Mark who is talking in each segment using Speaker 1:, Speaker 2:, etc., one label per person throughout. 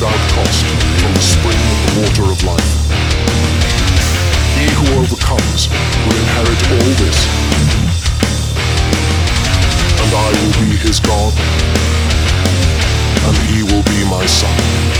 Speaker 1: without cost from the spring of the water of life. He who overcomes will inherit all this, and I will be his God, and he will be my son.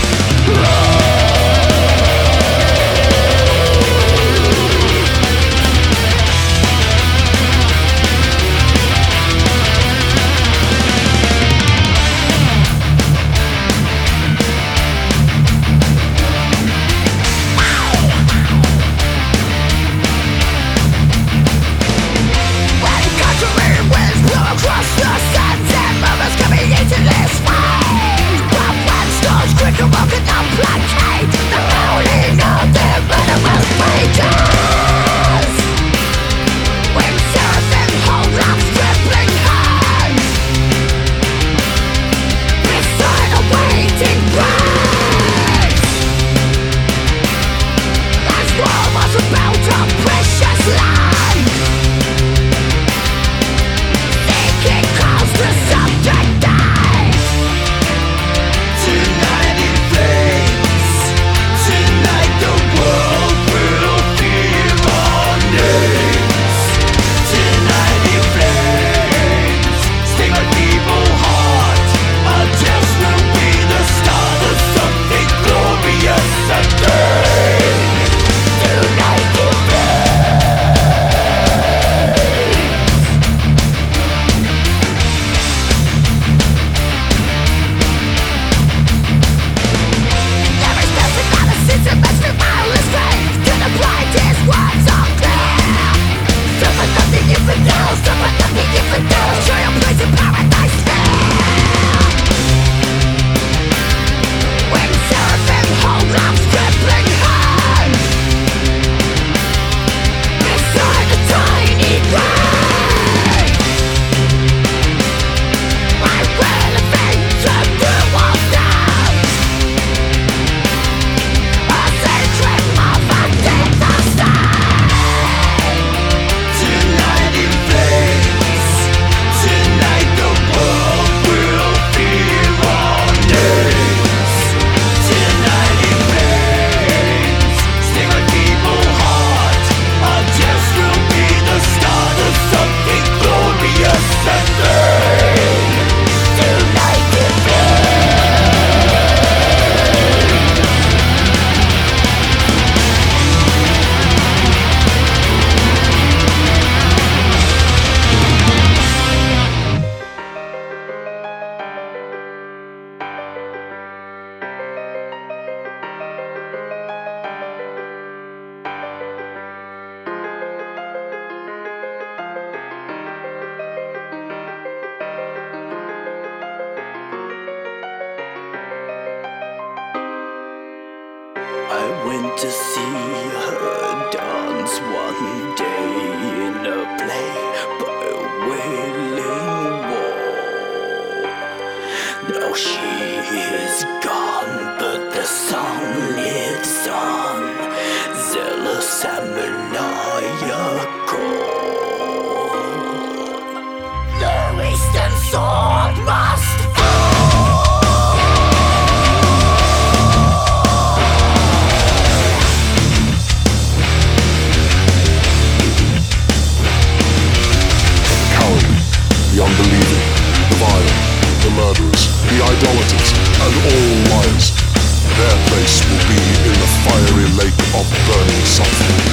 Speaker 2: I went to see her dance one day in a play by a wailing wall. Now she is gone, but the song lives on, zealous and maniacal. The eastern sword must
Speaker 1: the unbelieving, the violent, the murderers, the idolaters, and all liars. Their place will be in the fiery lake of burning sulfur.